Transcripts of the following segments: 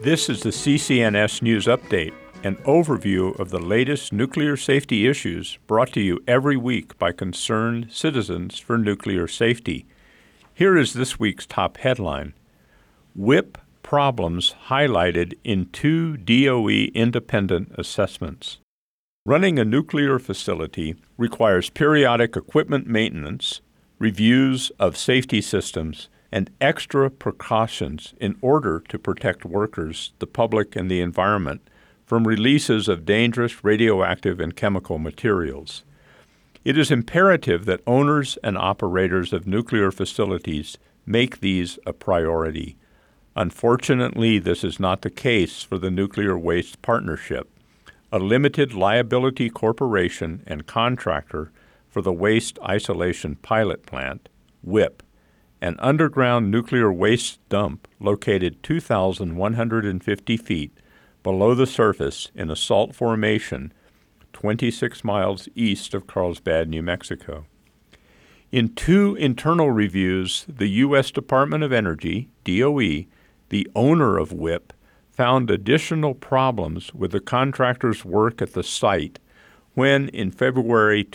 This is the CCNS News Update, an overview of the latest nuclear safety issues brought to you every week by concerned citizens for nuclear safety. Here is this week's top headline: WIPP problems highlighted in 2 DOE independent assessments. Running a nuclear facility requires periodic equipment maintenance, reviews of safety systems, and extra precautions in order to protect workers, the public, and the environment from releases of dangerous radioactive and chemical materials. It is imperative that owners and operators of nuclear facilities make these a priority. Unfortunately, this is not the case for the Nuclear Waste Partnership, a limited liability corporation and contractor for the Waste Isolation Pilot Plant, WIPP, an underground nuclear waste dump located 2,150 feet below the surface in a salt formation 26 miles east of Carlsbad, New Mexico. In 2 internal reviews, the U.S. Department of Energy, DOE, the owner of WIPP, found additional problems with the contractor's work at the site when, in February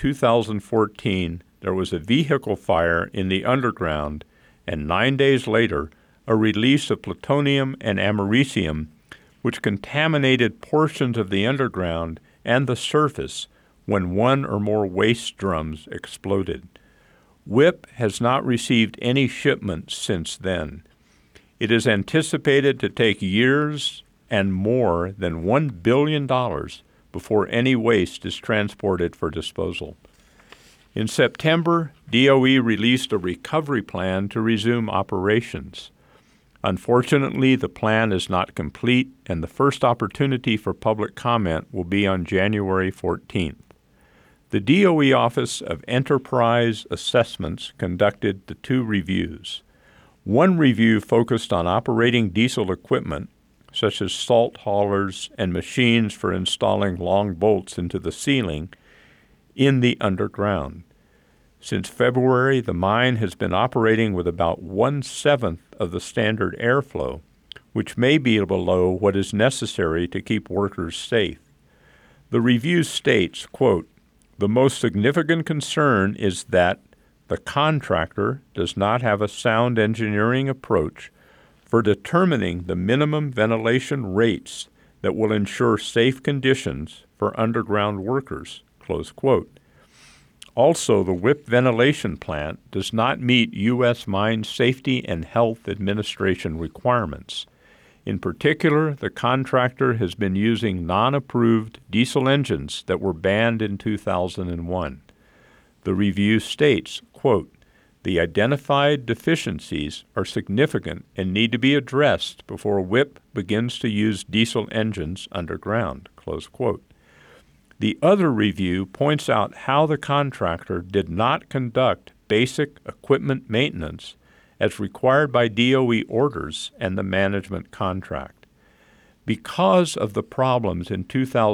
2014, there was a vehicle fire in the underground, and 9 days later, a release of plutonium and americium, which contaminated portions of the underground and the surface when 1 or more waste drums exploded. WIPP has not received any shipments since then. It is anticipated to take years and more than $1 billion before any waste is transported for disposal. In September, DOE released a recovery plan to resume operations. Unfortunately, the plan is not complete, and the first opportunity for public comment will be on January 14th. The DOE Office of Enterprise Assessments conducted the 2 reviews. One review focused on operating diesel equipment, such as salt haulers and machines for installing long bolts into the ceiling, in the underground. Since February, the mine has been operating with about 1/7 of the standard airflow, which may be below what is necessary to keep workers safe. The review states, quote, "The most significant concern is that the contractor does not have a sound engineering approach for determining the minimum ventilation rates that will ensure safe conditions for underground workers," close quote. Also, the WIPP ventilation plant does not meet U.S. Mine Safety and Health Administration requirements. In particular, the contractor has been using non-approved diesel engines that were banned in 2001. The review states, quote, "The identified deficiencies are significant and need to be addressed before WIPP begins to use diesel engines underground," close quote. The other review points out how the contractor did not conduct basic equipment maintenance as required by DOE orders and the management contract. Because of the problems in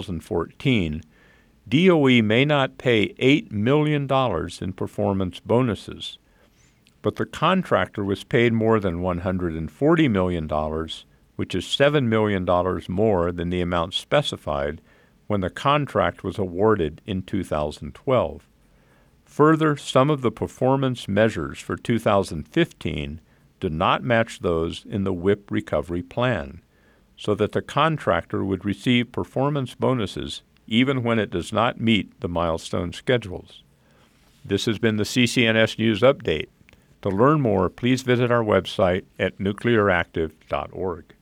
2014, DOE may not pay $8 million in performance bonuses, but the contractor was paid more than $140 million, which is $7 million more than the amount specified when the contract was awarded in 2012. Further, some of the performance measures for 2015 do not match those in the WIPP recovery plan, so that the contractor would receive performance bonuses even when it does not meet the milestone schedules. This has been the CCNS News Update. To learn more, please visit our website at nuclearactive.org.